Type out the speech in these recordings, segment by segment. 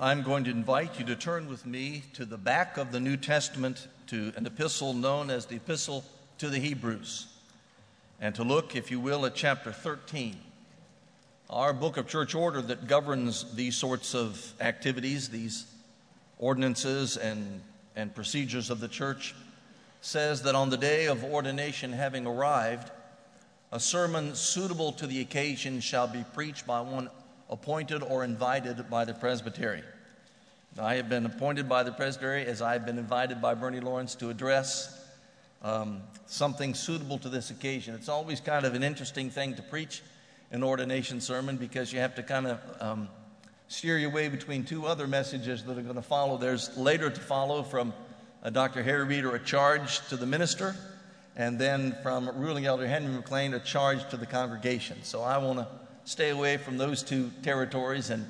I'm going to invite you to turn with me to the back of the New Testament to an epistle known as the Epistle to the Hebrews, and to look, if you will, at chapter 13. Our book of church order that governs these sorts of activities, these ordinances and procedures of the church, says that on the day of ordination having arrived, a sermon suitable to the occasion shall be preached by one appointed or invited by the presbytery. I have been appointed by the presbytery as I have been invited by Bernie Lawrence to address something suitable to this occasion. It's always kind of an interesting thing to preach an ordination sermon because you have to kind of steer your way between two other messages that are going to follow. There's later to follow from Dr. Harry Reeder, a charge to the minister, and then from ruling elder Henry McLean, a charge to the congregation. So I want to stay away from those two territories and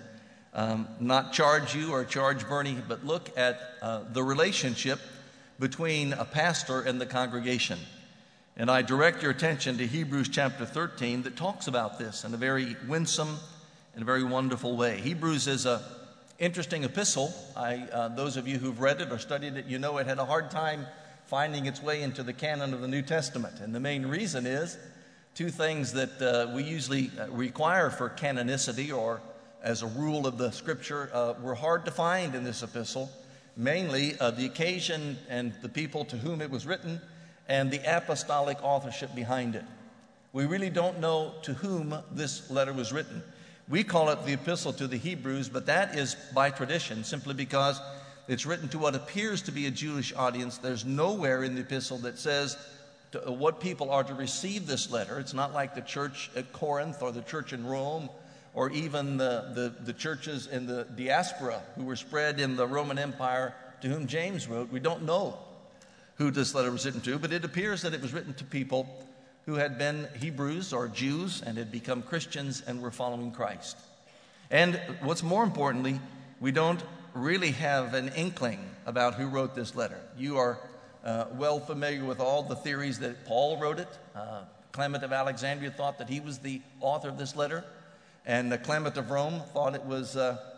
not charge you or charge Bernie, but look at the relationship between a pastor and the congregation. And I direct your attention to Hebrews chapter 13 that talks about this in a very winsome and a very wonderful way. Hebrews is an interesting epistle. Those of you who've read it or studied it, you know it had a hard time finding its way into the canon of the New Testament. And the main reason is two things that we usually require for canonicity or as a rule of the Scripture were hard to find in this epistle, mainly the occasion and the people to whom it was written and the apostolic authorship behind it. We really don't know to whom this letter was written. We call it the Epistle to the Hebrews, but that is by tradition, simply because it's written to what appears to be a Jewish audience. There's nowhere in the epistle that says what people are to receive this letter. It's not like the church at Corinth or the church in Rome or even the churches in the diaspora who were spread in the Roman Empire to whom James wrote. We don't know who this letter was written to, but it appears that it was written to people who had been Hebrews or Jews and had become Christians and were following Christ. And what's more importantly, we don't really have an inkling about who wrote this letter. You are well familiar with all the theories that Paul wrote it. Clement of Alexandria thought that he was the author of this letter, and Clement of Rome thought it was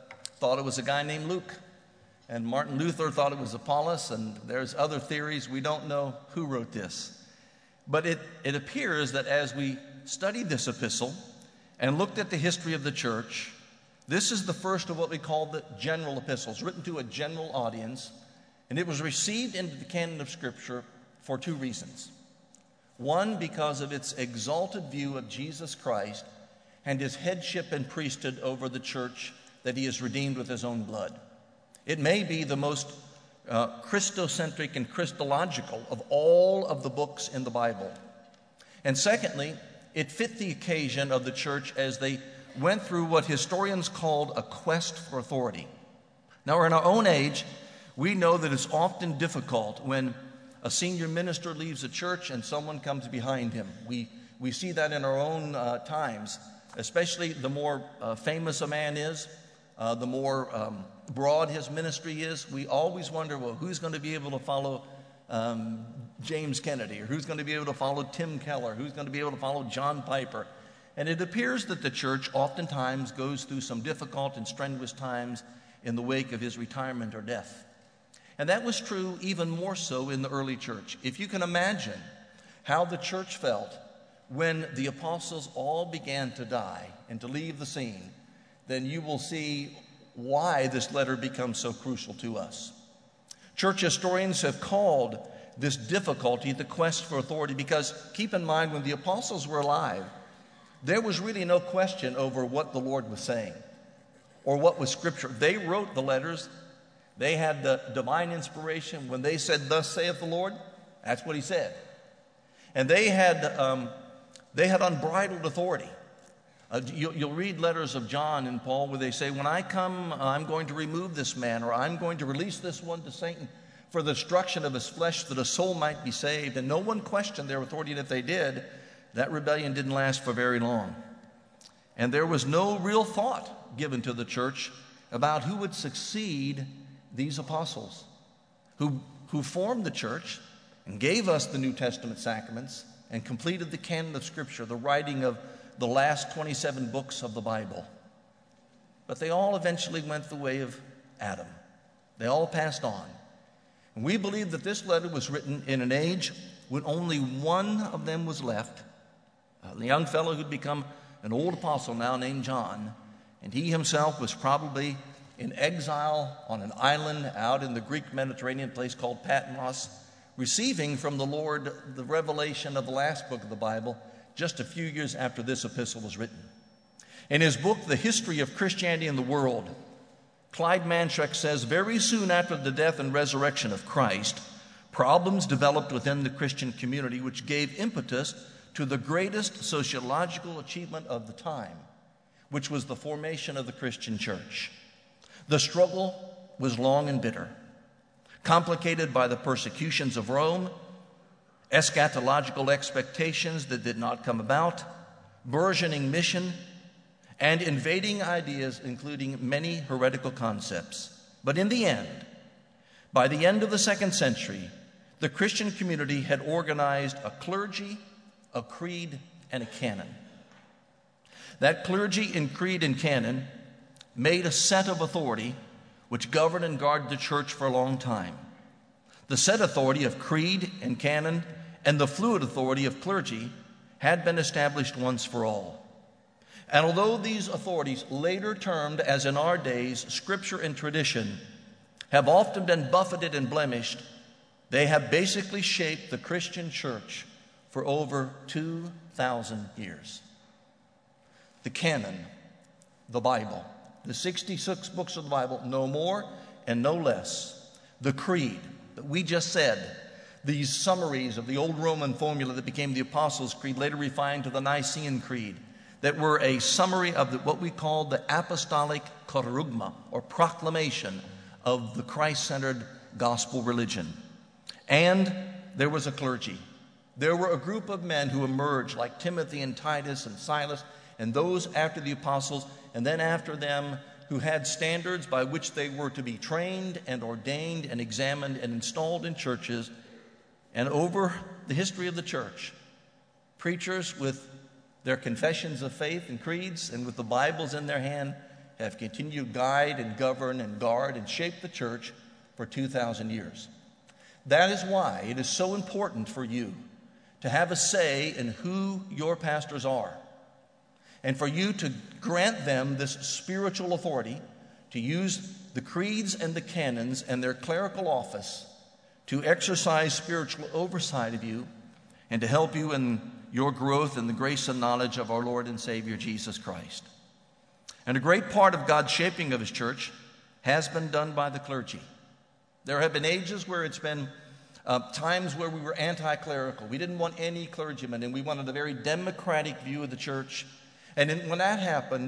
a guy named Luke, and Martin Luther thought it was Apollos, and there's other theories. We don't know who wrote this. But it appears that as we studied this epistle and looked at the history of the church, this is the first of what we call the general epistles, written to a general audience, and it was received into the canon of Scripture for two reasons. One, because of its exalted view of Jesus Christ and his headship and priesthood over the church that he has redeemed with his own blood. It may be the most Christocentric and Christological of all of the books in the Bible. And secondly, it fit the occasion of the church as they went through what historians called a quest for authority. Now, in our own age, we know that it's often difficult when a senior minister leaves a church and someone comes behind him. We see that in our own times, especially the more famous a man is, the more broad his ministry is. We always wonder, well, who's going to be able to follow James Kennedy, or who's going to be able to follow Tim Keller, who's going to be able to follow John Piper. And it appears that the church oftentimes goes through some difficult and strenuous times in the wake of his retirement or death. And that was true even more so in the early church. If you can imagine how the church felt when the apostles all began to die and to leave the scene, then you will see why this letter becomes so crucial to us. Church historians have called this difficulty the quest for authority because, keep in mind, when the apostles were alive, there was really no question over what the Lord was saying or what was Scripture. They wrote the letters. They had the divine inspiration. When they said, "Thus saith the Lord," that's what he said. And they had unbridled authority. You'll read letters of John and Paul where they say, "When I come, I'm going to remove this man," or "I'm going to release this one to Satan for the destruction of his flesh, that a soul might be saved." And no one questioned their authority, and if they did, that rebellion didn't last for very long. And there was no real thought given to the church about who would succeed these apostles who formed the church and gave us the New Testament sacraments and completed the canon of Scripture, the writing of the last 27 books of the Bible. But they all eventually went the way of Adam. They all passed on. And we believe that this letter was written in an age when only one of them was left, a young fellow who'd become an old apostle now named John, and he himself was probably in exile on an island out in the Greek Mediterranean place called Patmos, receiving from the Lord the revelation of the last book of the Bible just a few years after this epistle was written. In his book, The History of Christianity in the World, Clyde Manshek says, very soon after the death and resurrection of Christ, problems developed within the Christian community which gave impetus to the greatest sociological achievement of the time, which was the formation of the Christian church. The struggle was long and bitter, complicated by the persecutions of Rome, eschatological expectations that did not come about, burgeoning mission, and invading ideas, including many heretical concepts. But in the end, by the end of the 2nd century, the Christian community had organized a clergy, a creed, and a canon. That clergy and creed and canon made a set of authority which governed and guarded the church for a long time. The set authority of creed and canon and the fluid authority of clergy had been established once for all. And although these authorities, later termed as in our days Scripture and tradition, have often been buffeted and blemished, they have basically shaped the Christian church for over 2,000 years. The canon, the Bible, the 66 books of the Bible, no more and no less. The creed that we just said, these summaries of the old Roman formula that became the Apostles' Creed, later refined to the Nicene Creed, that were a summary of what we call the apostolic kerygma, or proclamation of the Christ-centered gospel religion. And there was a clergy. There were a group of men who emerged like Timothy and Titus and Silas and those after the apostles and then after them who had standards by which they were to be trained and ordained and examined and installed in churches. And over the history of the church, preachers with their confessions of faith and creeds and with the Bibles in their hand have continued to guide and govern and guard and shape the church for 2,000 years. That is why it is so important for you to have a say in who your pastors are and for you to grant them this spiritual authority to use the creeds and the canons and their clerical office to exercise spiritual oversight of you and to help you in your growth in the grace and knowledge of our Lord and Savior Jesus Christ. And a great part of God's shaping of His church has been done by the clergy. There have been ages where it's been times where we were anti-clerical. We didn't want any clergymen, and we wanted a very democratic view of the church. And when that happened,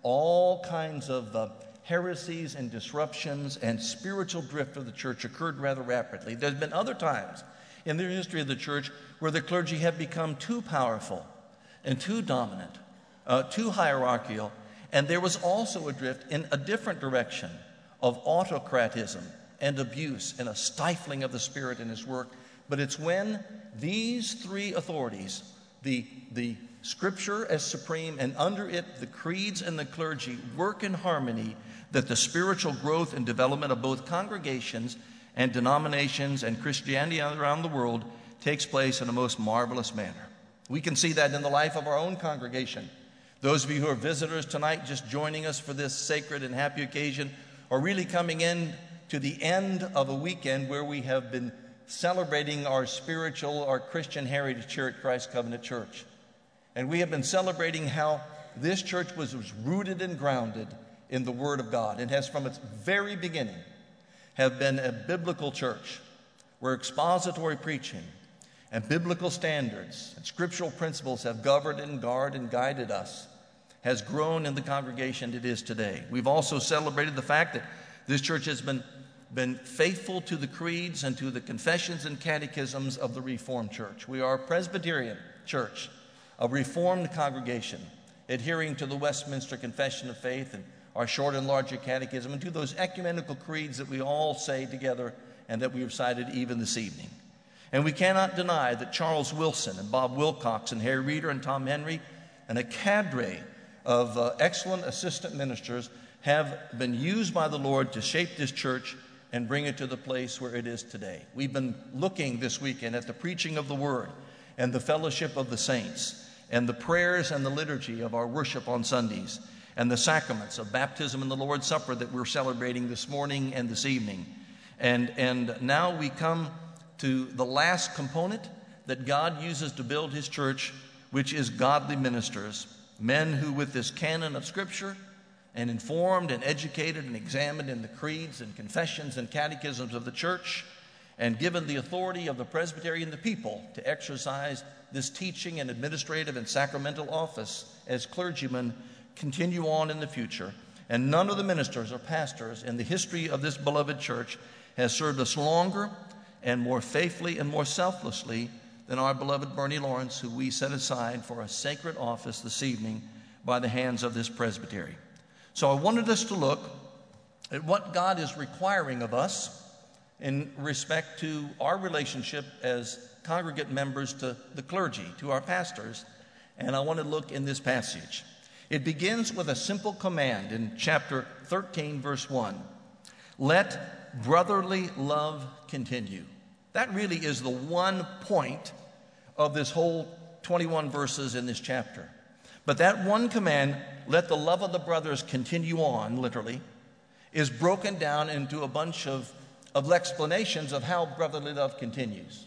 all kinds of heresies and disruptions and spiritual drift of the church occurred rather rapidly. There's been other times in the history of the church where the clergy have become too powerful and too dominant, too hierarchical, and there was also a drift in a different direction of autocratism and abuse and a stifling of the Spirit in His work. But it's when these three authorities, the Scripture as supreme and under it the creeds and the clergy, work in harmony, that the spiritual growth and development of both congregations and denominations and Christianity around the world takes place in a most marvelous manner. We can see that in the life of our own congregation. Those of you who are visitors tonight, just joining us for this sacred and happy occasion, are really coming in to the end of a weekend where we have been celebrating our Christian heritage here at Christ Covenant Church. And we have been celebrating how this church was rooted and grounded in the Word of God. It has from its very beginning have been a biblical church where expository preaching and biblical standards and scriptural principles have governed and guarded and guided us, has grown in the congregation it is today. We've also celebrated the fact that this church has been faithful to the creeds and to the confessions and catechisms of the Reformed Church. We are a Presbyterian church, a Reformed congregation, adhering to the Westminster Confession of Faith and our short and larger catechism, and to those ecumenical creeds that we all say together and that we recited even this evening. And we cannot deny that Charles Wilson and Bob Wilcox and Harry Reeder and Tom Henry and a cadre of excellent assistant ministers have been used by the Lord to shape this church and bring it to the place where it is today. We've been looking this weekend at the preaching of the Word and the fellowship of the saints and the prayers and the liturgy of our worship on Sundays and the sacraments of baptism and the Lord's Supper that we're celebrating this morning and this evening. And now we come to the last component that God uses to build his church, which is godly ministers, men who with this canon of Scripture and informed and educated and examined in the creeds and confessions and catechisms of the church and given the authority of the presbytery and the people to exercise this teaching and administrative and sacramental office as clergymen continue on in the future. And none of the ministers or pastors in the history of this beloved church has served us longer and more faithfully and more selflessly than our beloved Bernie Lawrence, who we set aside for a sacred office this evening by the hands of this presbytery. So I wanted us to look at what God is requiring of us in respect to our relationship as congregate members to the clergy, to our pastors, and I want to look in this passage. It begins with a simple command in chapter 13, verse 1. Let brotherly love continue. That really is the one point of this whole 21 verses in this chapter. But that one command, let the love of the brothers continue on, literally, is broken down into a bunch of explanations of how brotherly love continues.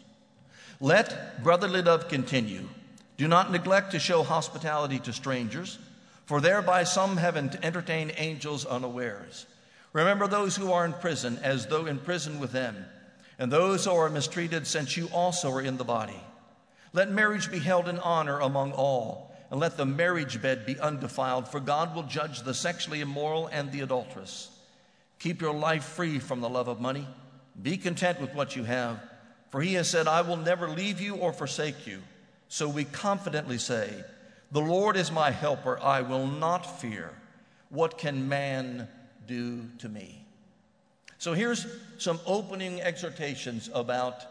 Let brotherly love continue. Do not neglect to show hospitality to strangers, for thereby some have entertained angels unawares. Remember those who are in prison as though in prison with them, and those who are mistreated, since you also are in the body. Let marriage be held in honor among all, and let the marriage bed be undefiled, for God will judge the sexually immoral and the adulterous. Keep your life free from the love of money. Be content with what you have, for he has said, I will never leave you or forsake you. So we confidently say, the Lord is my helper, I will not fear. What can man do to me? So here's some opening exhortations about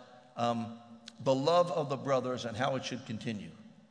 the love of the brothers and how it should continue.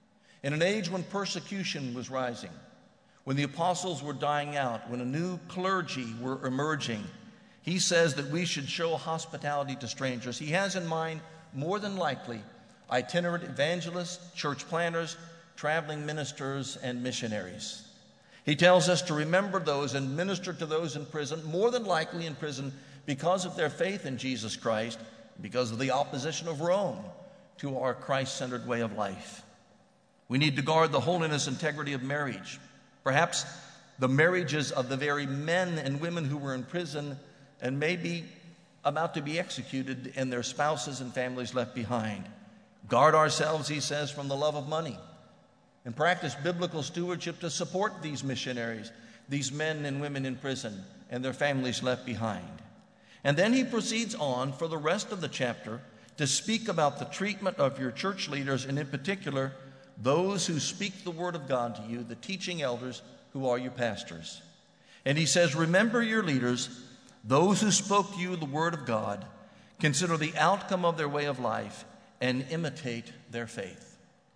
In an age when persecution was rising, when the apostles were dying out, when a new clergy were emerging, he says that we should show hospitality to strangers. He has in mind, more than likely, itinerant evangelists, church planters, traveling ministers, and missionaries. He tells us to remember those and minister to those in prison, more than likely in prison because of their faith in Jesus Christ, because of the opposition of Rome to our Christ-centered way of life. We need to guard the holiness and integrity of marriage. Perhaps the marriages of the very men and women who were in prison and may be about to be executed and their spouses and families left behind. Guard ourselves, he says, from the love of money, and practice biblical stewardship to support these missionaries, these men and women in prison, and their families left behind. And then he proceeds on for the rest of the chapter to speak about the treatment of your church leaders, and in particular, those who speak the word of God to you, the teaching elders who are your pastors. And he says, remember your leaders, those who spoke to you the word of God, consider the outcome of their way of life, and imitate their faith.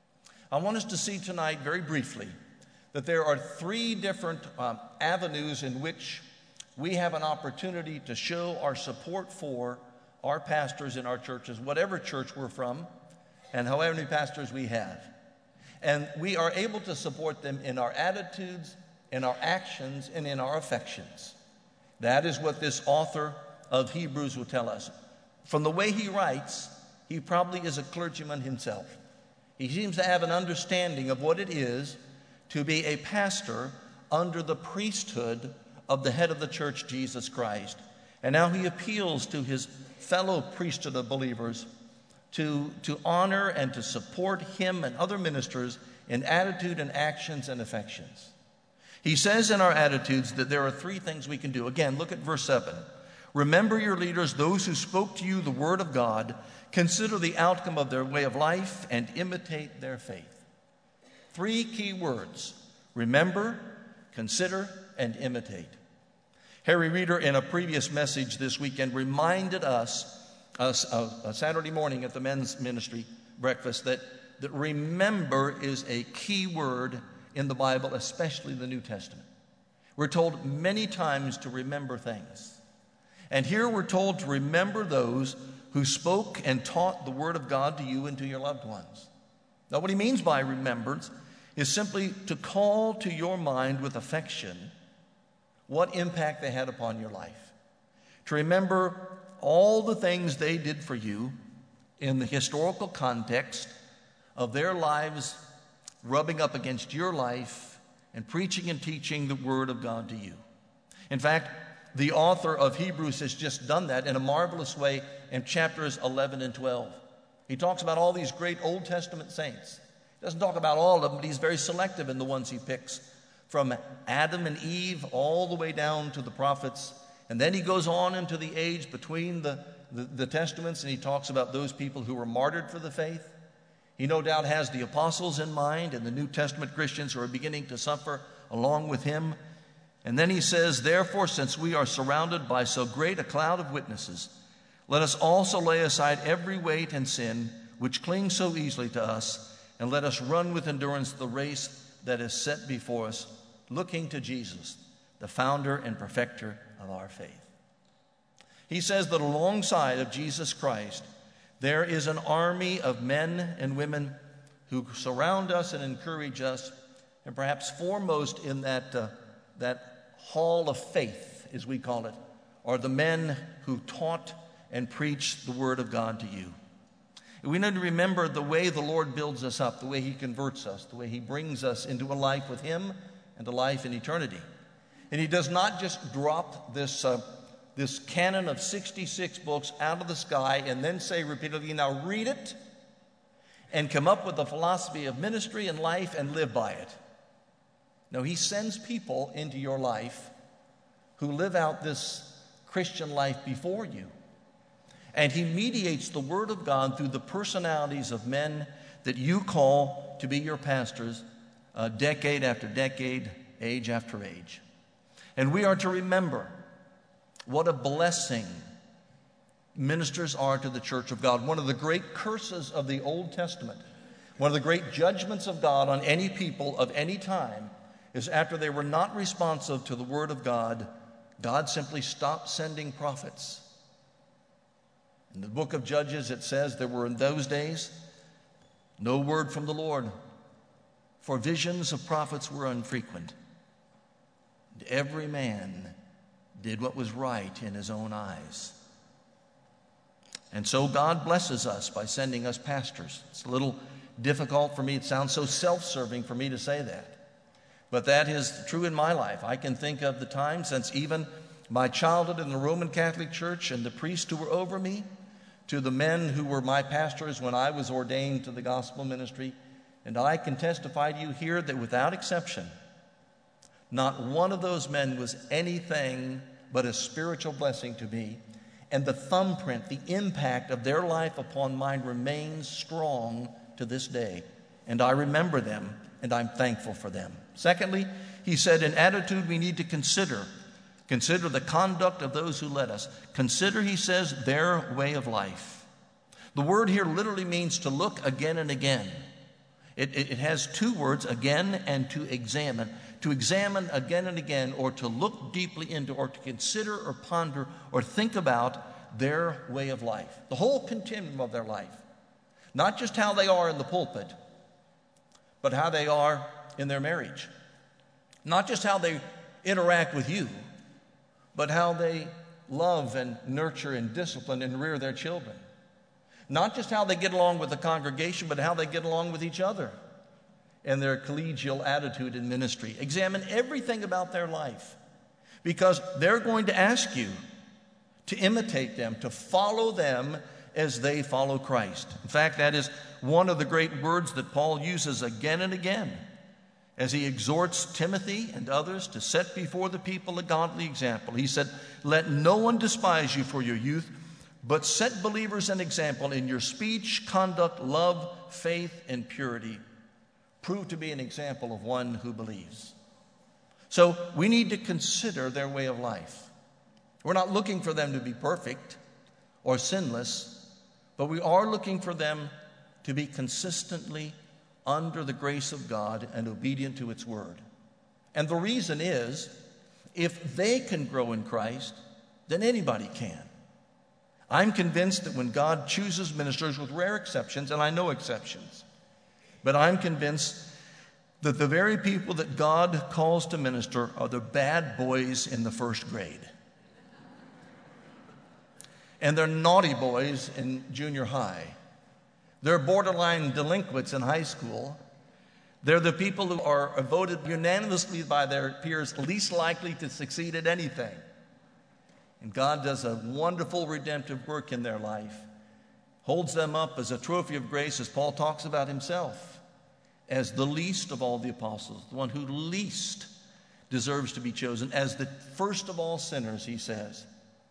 I want us to see tonight, very briefly, that there are three different avenues in which we have an opportunity to show our support for our pastors in our churches, whatever church we're from, and however many pastors we have. And we are able to support them in our attitudes, in our actions, and in our affections. That is what this author of Hebrews will tell us. From the way he writes, he probably is a clergyman himself. He seems to have an understanding of what it is to be a pastor under the priesthood of the head of the church, Jesus Christ. And now he appeals to his fellow priesthood of believers to honor and to support him and other ministers in attitude and actions and affections. He says in our attitudes that there are three things we can do. Again, look at verse 7. Remember your leaders, those who spoke to you the word of God. Consider the outcome of their way of life and imitate their faith. Three key words: remember, consider, and imitate. Harry Reeder, in a previous message this weekend, reminded us Saturday morning at the men's ministry breakfast that remember is a key word in the Bible, especially the New Testament. We're told many times to remember things. And here we're told to remember those who spoke and taught the Word of God to you and to your loved ones. Now, what he means by remembrance is simply to call to your mind with affection what impact they had upon your life. To remember all the things they did for you in the historical context of their lives rubbing up against your life and preaching and teaching the Word of God to you. In fact, the author of Hebrews has just done that in a marvelous way in chapters 11 and 12. He talks about all these great Old Testament saints. He doesn't talk about all of them, but he's very selective in the ones he picks, from Adam and Eve all the way down to the prophets. And then he goes on into the age between the testaments, and he talks about those people who were martyred for the faith. He no doubt has the apostles in mind and the New Testament Christians who are beginning to suffer along with him. And then he says, therefore, since we are surrounded by so great a cloud of witnesses, let us also lay aside every weight and sin which clings so easily to us, and let us run with endurance the race that is set before us, looking to Jesus, the founder and perfecter of our faith. He says that alongside of Jesus Christ, there is an army of men and women who surround us and encourage us, and perhaps foremost in that hall of faith, as we call it, are the men who taught and preached the Word of God to you. We need to remember the way the Lord builds us up, the way he converts us, the way he brings us into a life with him and a life in eternity. And he does not just drop this canon of 66 books out of the sky and then say repeatedly, now read it and come up with a philosophy of ministry and life and live by it. No, he sends people into your life who live out this Christian life before you. And he mediates the Word of God through the personalities of men that you call to be your pastors, decade after decade, age after age. And we are to remember what a blessing ministers are to the church of God. One of the great curses of the Old Testament, one of the great judgments of God on any people of any time, is after they were not responsive to the Word of God, God simply stopped sending prophets. In the book of Judges, it says there were in those days no word from the Lord, for visions of prophets were infrequent. And every man did what was right in his own eyes. And so God blesses us by sending us pastors. It's a little difficult for me. It sounds so self-serving for me to say that. But that is true in my life. I can think of the time since even my childhood in the Roman Catholic Church and the priests who were over me, to the men who were my pastors when I was ordained to the gospel ministry. And I can testify to you here that without exception, not one of those men was anything but a spiritual blessing to me. And the thumbprint, the impact of their life upon mine remains strong to this day. And I remember them, and I'm thankful for them. Secondly, he said, an attitude we need to consider. Consider the conduct of those who led us. Consider, he says, their way of life. The word here literally means to look again and again. It has two words, again and to examine. To examine again and again, or to look deeply into, or to consider or ponder or think about their way of life. The whole continuum of their life. Not just how they are in the pulpit, but how they are in their marriage. Not just how they interact with you, but how they love and nurture and discipline and rear their children. Not just how they get along with the congregation, but how they get along with each other and their collegial attitude in ministry. Examine everything about their life, because they're going to ask you to imitate them, to follow them as they follow Christ. In fact, that is one of the great words that Paul uses again and again as he exhorts Timothy and others to set before the people a godly example. He said, let no one despise you for your youth, but set believers an example in your speech, conduct, love, faith, and purity. Prove to be an example of one who believes. So we need to consider their way of life. We're not looking for them to be perfect or sinless, but we are looking for them to be consistently under the grace of God and obedient to its word. And the reason is If they can grow in Christ, then anybody can. I'm convinced that when God chooses ministers, with rare exceptions, and I know exceptions, but I'm convinced that the very people that God calls to minister are the bad boys in the first grade. And they're naughty boys in junior high. They're borderline delinquents in high school. They're the people who are voted unanimously by their peers least likely to succeed at anything. And God does a wonderful redemptive work in their life, holds them up as a trophy of grace, as Paul talks about himself, as the least of all the apostles, the one who least deserves to be chosen, as the first of all sinners, he says.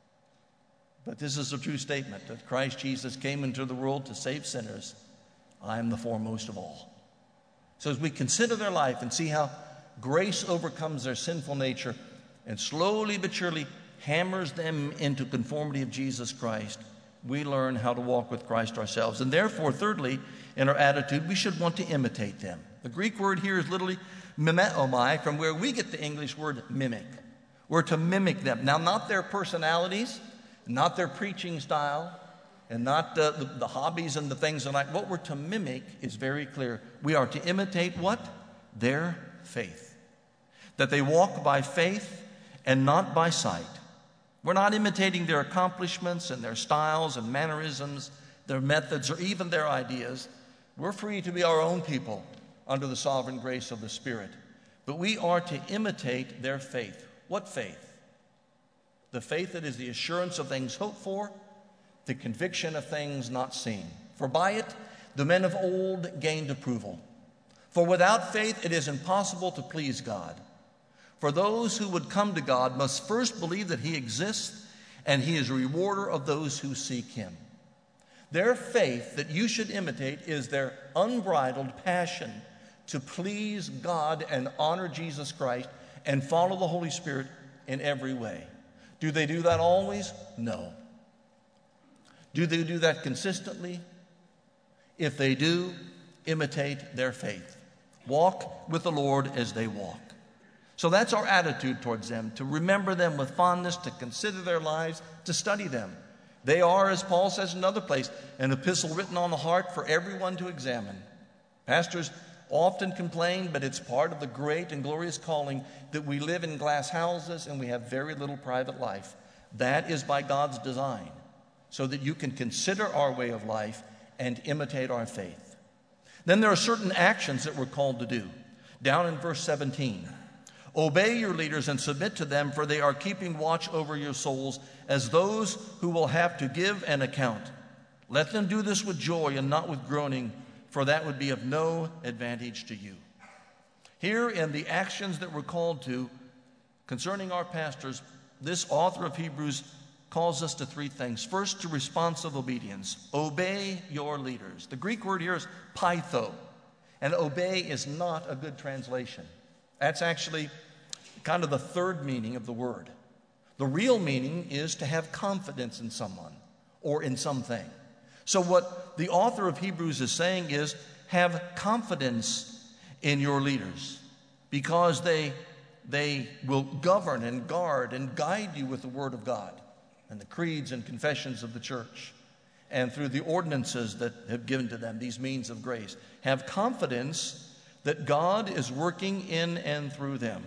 But this is a true statement, that Christ Jesus came into the world to save sinners. I am the foremost of all. So as we consider their life and see how grace overcomes their sinful nature and slowly but surely hammers them into conformity of Jesus Christ, we learn how to walk with Christ ourselves. And therefore, thirdly, in our attitude, we should want to imitate them. The Greek word here is literally mimeomai, from where we get the English word mimic. We're to mimic them. Now, not their personalities, not their preaching style, and not the hobbies and the things like. What we're to mimic is very clear. We are to imitate what? Their faith. That they walk by faith and not by sight. We're not imitating their accomplishments and their styles and mannerisms, their methods, or even their ideas. We're free to be our own people under the sovereign grace of the Spirit. But we are to imitate their faith. What faith? The faith that is the assurance of things hoped for, the conviction of things not seen. For by it the men of old gained approval. For without faith it is impossible to please God. For those who would come to God must first believe that he exists and he is a rewarder of those who seek him. Their faith that you should imitate is their unbridled passion to please God and honor Jesus Christ and follow the Holy Spirit in every way. Do they do that always? No. Do they do that consistently? If they do, imitate their faith. Walk with the Lord as they walk. So that's our attitude towards them, to remember them with fondness, to consider their lives, to study them. They are, as Paul says in another place, an epistle written on the heart for everyone to examine. Pastors often complain, but it's part of the great and glorious calling that we live in glass houses and we have very little private life. That is by God's design, so that you can consider our way of life and imitate our faith. Then there are certain actions that we're called to do. Down in verse 17, obey your leaders and submit to them, for they are keeping watch over your souls as those who will have to give an account. Let them do this with joy and not with groaning, for that would be of no advantage to you. Here in the actions that we're called to concerning our pastors, this author of Hebrews calls us to three things. First, to responsive obedience. Obey your leaders. The Greek word here is pytho, and obey is not a good translation. That's actually kind of the third meaning of the word. The real meaning is to have confidence in someone or in something. So what the author of Hebrews is saying is, have confidence in your leaders, because they will govern and guard and guide you with the word of God and the creeds and confessions of the church, and through the ordinances that have given to them, these means of grace. Have confidence that God is working in and through them.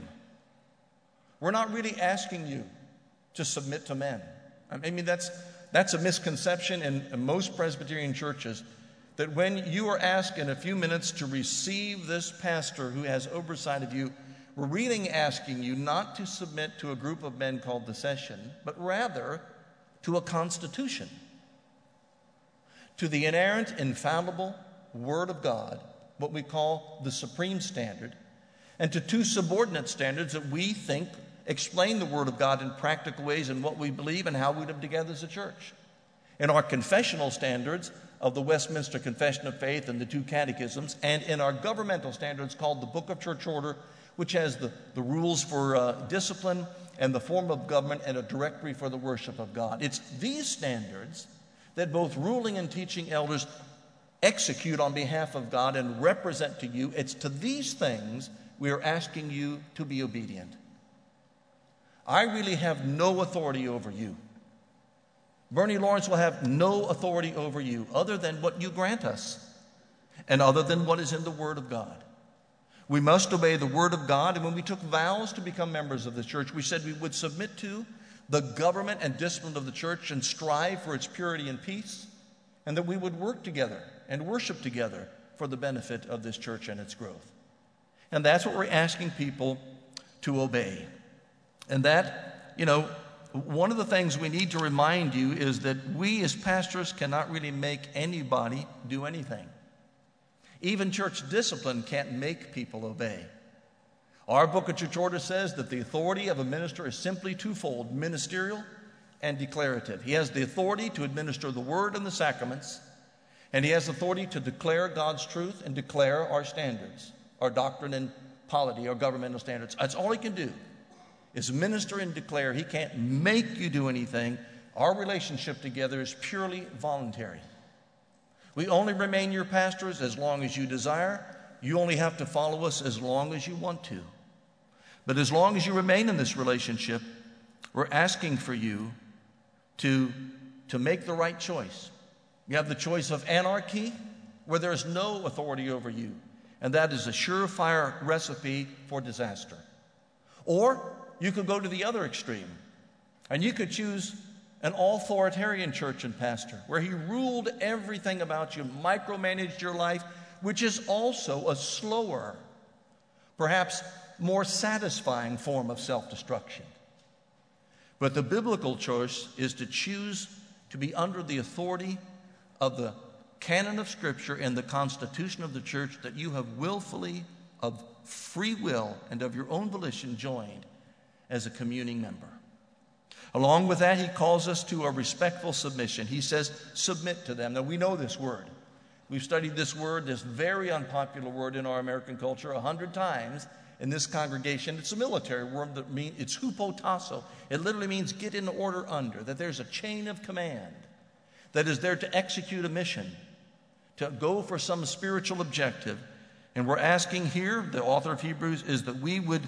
We're not really asking you to submit to men. I mean, that's a misconception in most Presbyterian churches, that when you are asked in a few minutes to receive this pastor who has oversight of you, we're really asking you not to submit to a group of men called the session, but rather to a constitution, to the inerrant, infallible Word of God, what we call the supreme standard, and to two subordinate standards that we think explain the Word of God in practical ways and what we believe and how we live together as a church. In our confessional standards of the Westminster Confession of Faith and the two catechisms, and in our governmental standards called the Book of Church Order, which has the rules for discipline and the form of government and a directory for the worship of God. It's these standards that both ruling and teaching elders execute on behalf of God and represent to you. It's to these things we are asking you to be obedient. I really have no authority over you. Bernie Lawrence will have no authority over you other than what you grant us and other than what is in the Word of God. We must obey the Word of God, and when we took vows to become members of the church, we said we would submit to the government and discipline of the church and strive for its purity and peace, and that we would work together and worship together for the benefit of this church and its growth. And that's what we're asking people to obey. And that, one of the things we need to remind you is that we as pastors cannot really make anybody do anything. Even church discipline can't make people obey. Our Book of Church Order says that the authority of a minister is simply twofold, ministerial and declarative. He has the authority to administer the word and the sacraments, and he has authority to declare God's truth and declare our standards, our doctrine and polity, our governmental standards. That's all he can do, is minister and declare. He can't make you do anything. Our relationship together is purely voluntary. We only remain your pastors as long as you desire. You only have to follow us as long as you want to. But as long as you remain in this relationship, we're asking for you to make the right choice. You have the choice of anarchy, where there is no authority over you, and that is a surefire recipe for disaster. Or you could go to the other extreme, and you could choose an authoritarian church and pastor, where he ruled everything about you, micromanaged your life, which is also a slower, perhaps more satisfying form of self-destruction. But the biblical choice is to choose to be under the authority of the canon of Scripture and the constitution of the church that you have willfully, of free will and of your own volition, joined as a communing member. Along with that, he calls us to a respectful submission. He says, submit to them. Now, we know this word. We've studied this word, this very unpopular word in our American culture, 100 times in this congregation. It's a military word that means, it's hupotasso. It literally means get in order under, that there's a chain of command that is there to execute a mission, to go for some spiritual objective. And we're asking here, the author of Hebrews, is that we would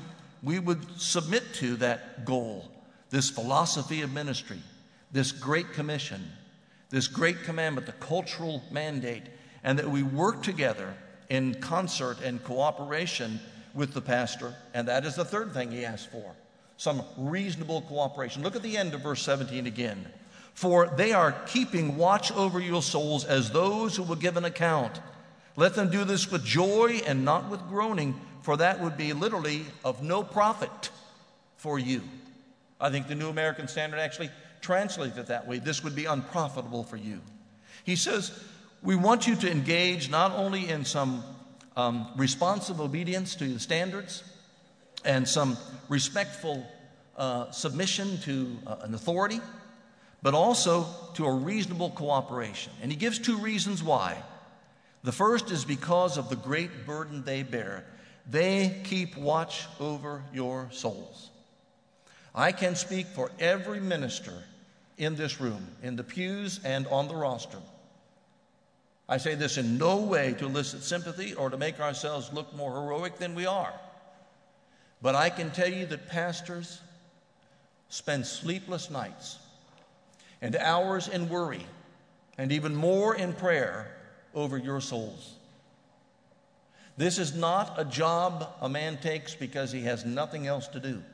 submit to that goal, this philosophy of ministry, this great commission, this great commandment, the cultural mandate, and that we work together in concert and cooperation with the pastor. And that is the third thing he asks for, some reasonable cooperation. Look at the end of verse 17 again. For they are keeping watch over your souls as those who will give an account. Let them do this with joy and not with groaning, for that would be literally of no profit for you. I think the New American Standard actually translates it that way. This would be unprofitable for you. He says, we want you to engage not only in some responsive obedience to the standards and some respectful submission to an authority, but also to a reasonable cooperation. And he gives two reasons why. The first is because of the great burden they bear. They keep watch over your souls. I can speak for every minister in this room, in the pews and on the rostrum. I say this in no way to elicit sympathy or to make ourselves look more heroic than we are. But I can tell you that pastors spend sleepless nights and hours in worry and even more in prayer over your souls. This is not a job a man takes because he has nothing else to do.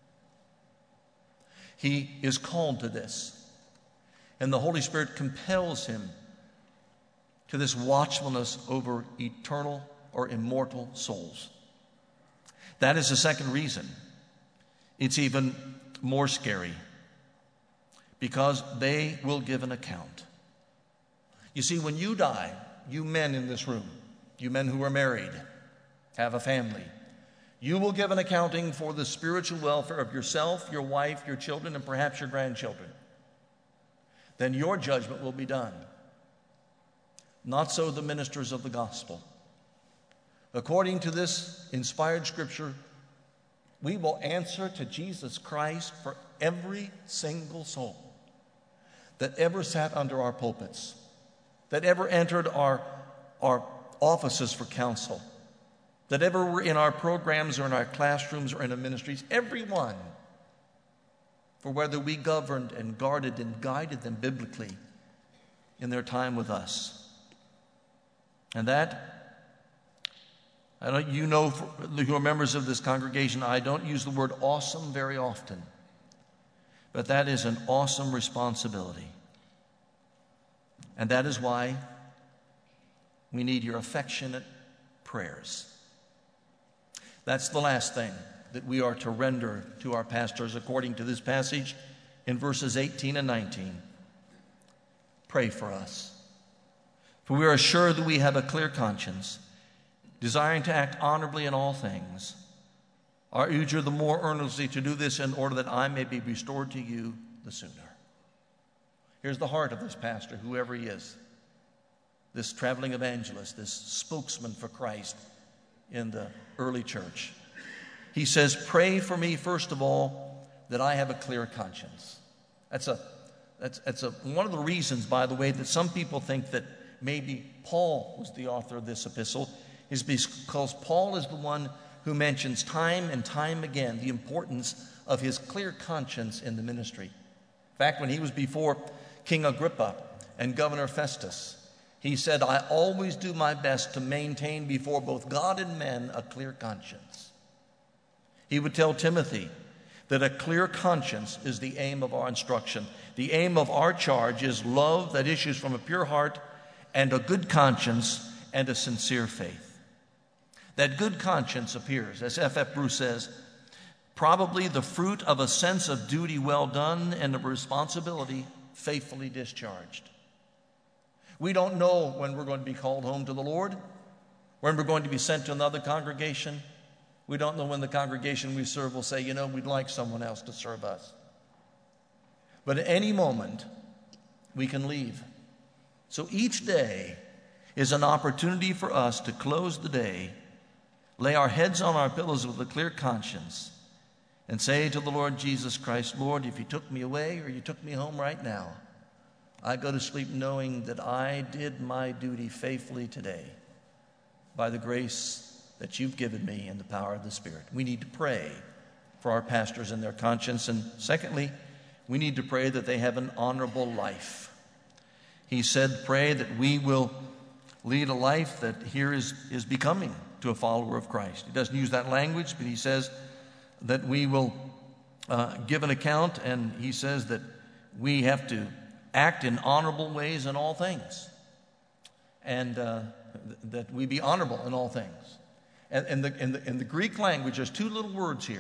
He is called to this, and the Holy Spirit compels him to this watchfulness over eternal or immortal souls. That is the second reason. It's even more scary, because they will give an account. You see, when you die, you men in this room, you men who are married, have a family, you will give an accounting for the spiritual welfare of yourself, your wife, your children, and perhaps your grandchildren. Then your judgment will be done. Not so the ministers of the gospel. According to this inspired scripture, we will answer to Jesus Christ for every single soul that ever sat under our pulpits, that ever entered our offices for counsel, that ever were in our programs or in our classrooms or in our ministries. Everyone for whether we governed and guarded and guided them biblically in their time with us. And that, I don't, you know, who are members of this congregation, I don't use the word awesome very often, but that is an awesome responsibility. And that is why we need your affectionate prayers. That's the last thing that we are to render to our pastors according to this passage in verses 18 and 19. Pray for us. For we are assured that we have a clear conscience, desiring to act honorably in all things. I urge you the more earnestly to do this in order that I may be restored to you the sooner. Here's the heart of this pastor, whoever he is, this traveling evangelist, this spokesman for Christ in the early church. He says, pray for me, first of all, that I have a clear conscience. That's one of the reasons, by the way, that some people think that maybe Paul was the author of this epistle, is because Paul is the one who mentions time and time again the importance of his clear conscience in the ministry. In fact, when he was before King Agrippa and Governor Festus, he said, I always do my best to maintain before both God and men a clear conscience. He would tell Timothy that a clear conscience is the aim of our instruction. The aim of our charge is love that issues from a pure heart and a good conscience and a sincere faith. That good conscience appears, as F.F. Bruce says, probably the fruit of a sense of duty well done and of responsibility faithfully discharged. We don't know when we're going to be called home to the Lord, when we're going to be sent to another congregation. We don't know when the congregation we serve will say, we'd like someone else to serve us. But at any moment, we can leave. So each day is an opportunity for us to close the day, lay our heads on our pillows with a clear conscience, and say to the Lord Jesus Christ, Lord, if you took me away or you took me home right now, I go to sleep knowing that I did my duty faithfully today by the grace that you've given me in the power of the Spirit. We need to pray for our pastors and their conscience. And secondly, we need to pray that they have an honorable life. He said, pray that we will lead a life that here is becoming to a follower of Christ. He doesn't use that language, but he says that we will give an account, and he says that we have to act in honorable ways in all things, and that we be honorable in all things. And in the Greek language, there's two little words here,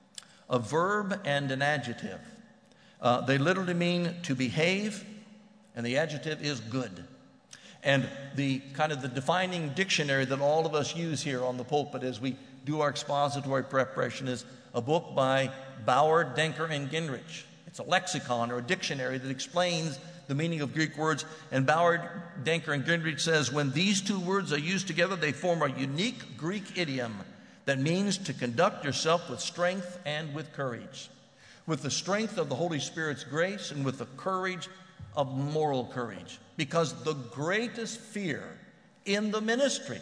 a verb and an adjective. They literally mean to behave, and the adjective is good. And the kind of the defining dictionary that all of us use here on the pulpit as we do our expository preparation is a book by Bauer, Denker, and Gingrich. It's a lexicon or a dictionary that explains the meaning of Greek words. And Bauer, Denker, and Gingrich says when these two words are used together, they form a unique Greek idiom that means to conduct yourself with strength and with courage. With the strength of the Holy Spirit's grace and with the courage of moral courage. Because the greatest fear in the ministry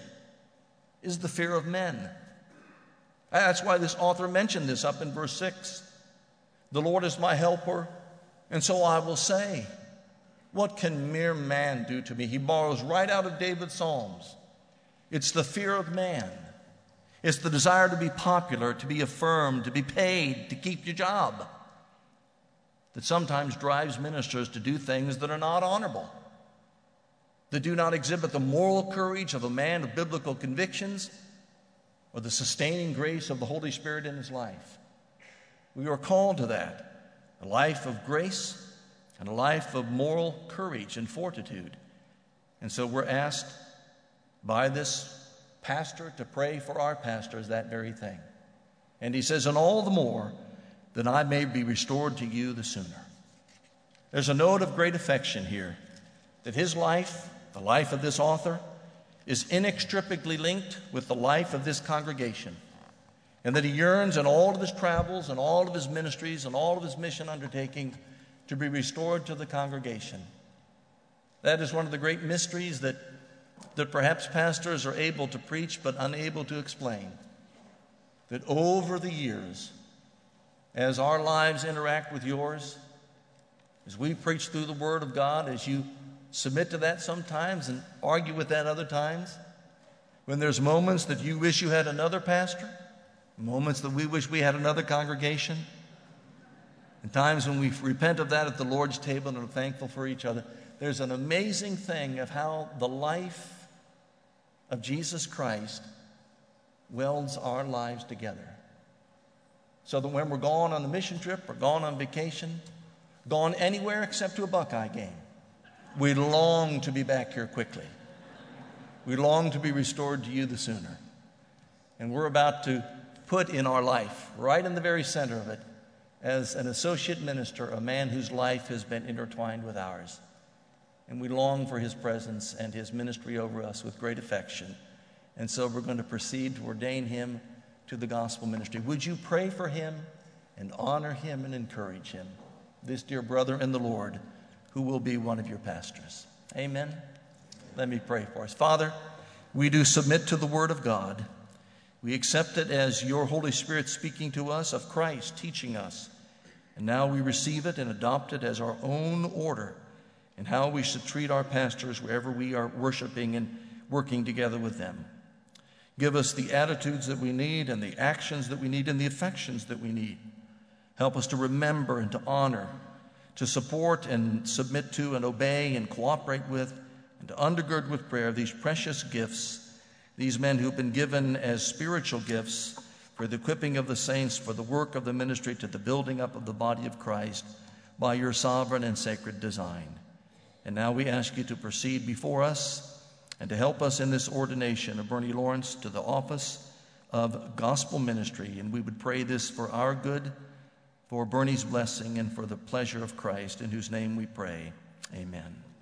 is the fear of men. That's why this author mentioned this up in verse 6. The Lord is my helper, and so I will say, what can mere man do to me? He borrows right out of David's Psalms. It's the fear of man. It's the desire to be popular, to be affirmed, to be paid, to keep your job, that sometimes drives ministers to do things that are not honorable, that do not exhibit the moral courage of a man of biblical convictions or the sustaining grace of the Holy Spirit in his life. We are called to that, a life of grace and a life of moral courage and fortitude. And so we're asked by this pastor to pray for our pastors that very thing. And he says, and all the more that I may be restored to you the sooner. There's a note of great affection here that his life, the life of this author, is inextricably linked with the life of this congregation, and that he yearns in all of his travels and all of his ministries and all of his mission undertaking to be restored to the congregation. That is one of the great mysteries that perhaps pastors are able to preach but unable to explain. That over the years, as our lives interact with yours, as we preach through the Word of God, as you submit to that sometimes and argue with that other times, when there's moments that you wish you had another pastor, moments that we wish we had another congregation, and times when we repent of that at the Lord's table and are thankful for each other, there's an amazing thing of how the life of Jesus Christ welds our lives together. So that when we're gone on the mission trip or gone on vacation, gone anywhere except to a Buckeye game, we long to be back here quickly. We long to be restored to you the sooner. And we're about to put in our life, right in the very center of it, as an associate minister, a man whose life has been intertwined with ours. And we long for his presence and his ministry over us with great affection. And so we're going to proceed to ordain him to the gospel ministry. Would you pray for him and honor him and encourage him, this dear brother in the Lord, who will be one of your pastors? Amen. Let me pray for us. Father, we do submit to the Word of God. We accept it as your Holy Spirit speaking to us of Christ, teaching us. And now we receive it and adopt it as our own order in how we should treat our pastors wherever we are worshiping and working together with them. Give us the attitudes that we need and the actions that we need and the affections that we need. Help us to remember and to honor, to support and submit to and obey and cooperate with, and to undergird with prayer these precious gifts, these men who've been given as spiritual gifts for the equipping of the saints, for the work of the ministry, to the building up of the body of Christ by your sovereign and sacred design. And now we ask you to proceed before us and to help us in this ordination of Bernie Lawrence to the office of gospel ministry. And we would pray this for our good, for Bernie's blessing, and for the pleasure of Christ, in whose name we pray. Amen.